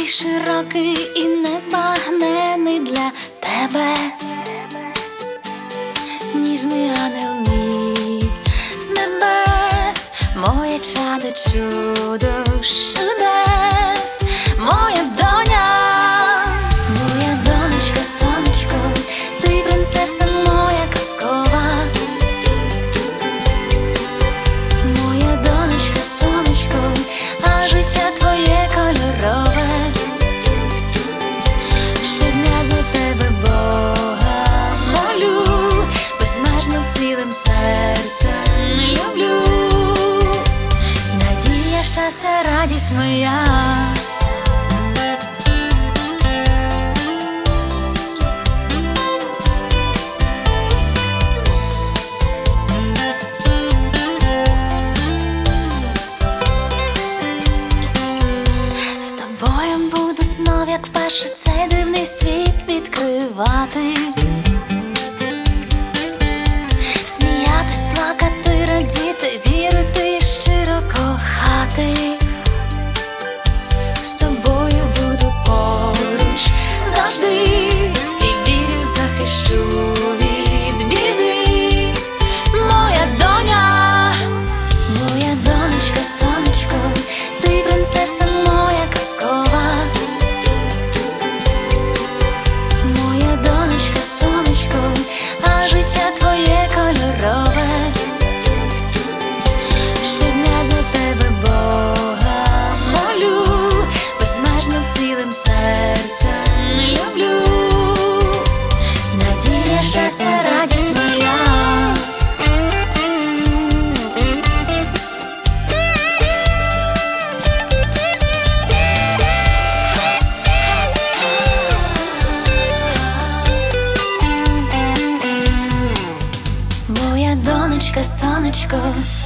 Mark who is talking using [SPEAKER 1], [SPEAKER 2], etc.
[SPEAKER 1] Такий широкий і незбагнений для тебе, ніжний ангел мій з небес, моє чадо, чудо чудес, моя доня, моя донечка, сонечко, ти принцеса моя казкова, моя донечка, сонечко, а життя твоє кольорове. Щодня за тебе Бога молю, безмежно цілим серцем люблю. Надія, щастя, радість моя. З тобою буду знов, як вперше цей дивний світ відкривати, сміятись, плакати, радіти, вірити, щиро кохати. З тобою буду поруч завжди, і вірю, захищу від біди. Моя доня, моя донечка, сонечко, ти принцеса моя казкова, моя донечка, сонечко, а життя твоє кольорове. Щодня за тебе Бога молю, безмежно цілим серцем люблю. Надія, щастя, радість моя. Моя донечка, сонечко,